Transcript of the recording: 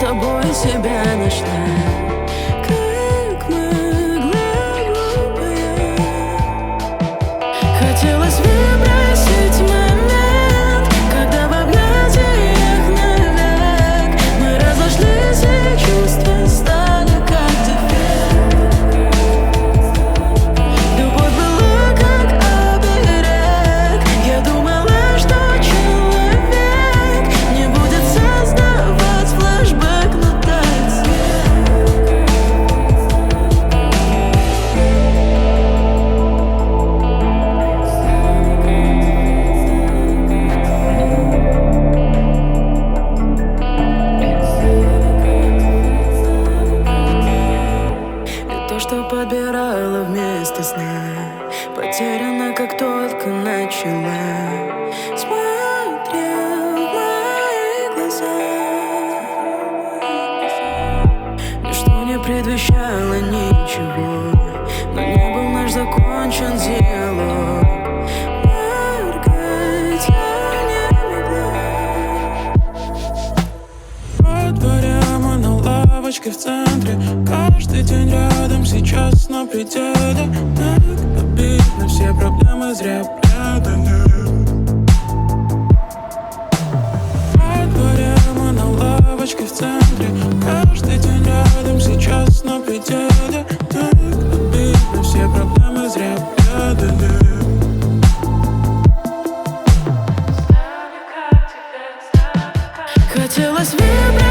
тобой себя нашла. Как могла глупая. Хотелось выбросить момент, когда в объятиях навек мы разошлись, и чувства стали как дефект. Любовь была как оберег. Я думала, что человек не будет создавать флешбэк, но тает свет. И то, что подбирала вместо сна, потеряна, как только начала. Смотрел в мои глаза. Ничто не предвещало ничего, но не был наш закончен диалог. Моргать я не могла. Во дворе мы на лавочке в центре, каждый день рядом, сейчас на пределе. Так обидно, все проблемы зря преодолел. Во дворе мы на лавочке в центре, каждый день рядом, сейчас на пределе. Так обидно, все проблемы зря преодолел. Хотелось выбрать